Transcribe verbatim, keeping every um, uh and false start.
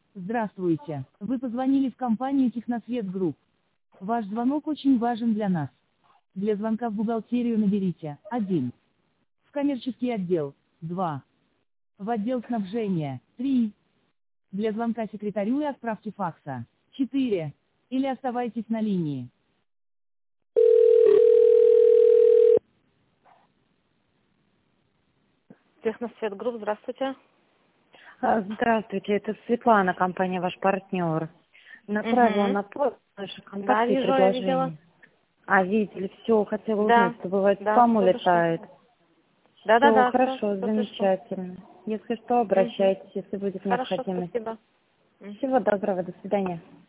Здравствуйте. Вы позвонили в компанию Техносвет Групп. Ваш звонок очень важен для нас. Для звонка в бухгалтерию наберите один. В коммерческий отдел два. В отдел снабжения три. Для звонка секретарю и отправки факса четыре. Или оставайтесь на линии. Техносвет Групп, здравствуйте. А, Здравствуйте, это Светлана, компания «Ваш партнер». Направила Угу. на пост наши Да, контакты и вижу, я видела. предложения. А, видели, все, хотела Да, узнать, что бывает, да, спам все дошло. улетает. Все, Да-да-да, все, хорошо, все пришло. замечательно. Если что, Угу. обращайтесь, если будет Хорошо, необходимость. спасибо. Мгм. Всего доброго, до свидания.